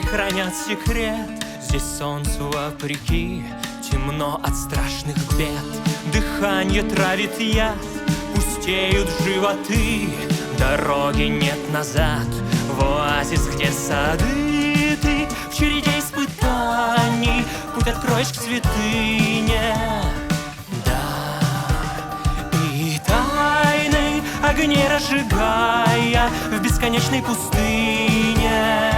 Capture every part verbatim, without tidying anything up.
хранят секрет. Здесь солнцу вопреки темно от страшных бед. Дыхание травит яд, пустеют животы. Дороги нет назад, в оазис, где сады. Ты в череде испытаний путь откроешь к святыне. Да, и тайны огней разжигая в бесконечной пустыне,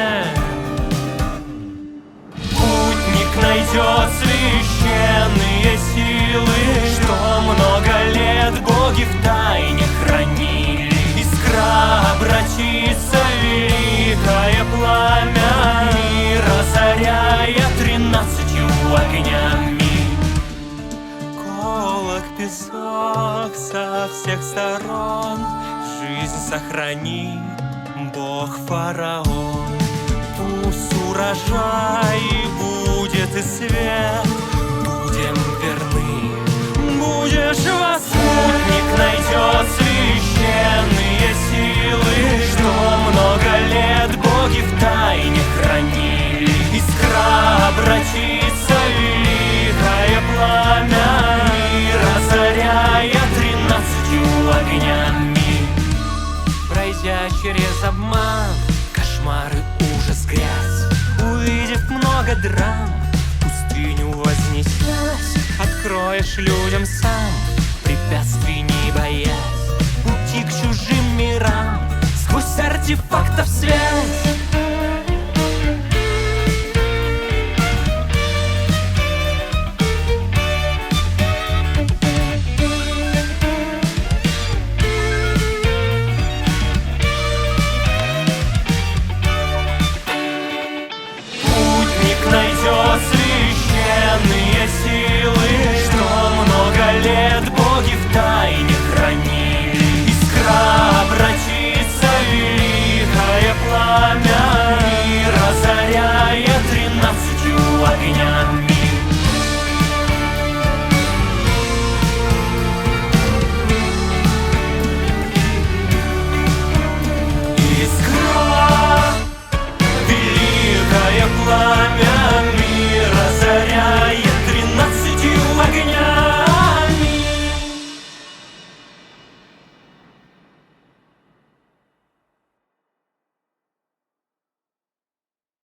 путник найдет священные силы, что много лет боги в тайне хранили. Искра обратится в великое пламя мира, заряя тринадцатью огнями. Колок, песок со всех сторон, жизнь сохрани, Бог фараон. Пусть урожай будет и свет, будем верны, будешь вас. Путник найдет священные силы, что много лет боги в тайне хранили. Искра обратится в великое пламя мира, заряя тринадцатью огнями. Пройдя через обман, кошмары, ужас, грязь, увидев много драм, в пустыню вознесясь, откроешь людям сам препятствий не боясь, пути к чужим мирам сквозь артефактов связь.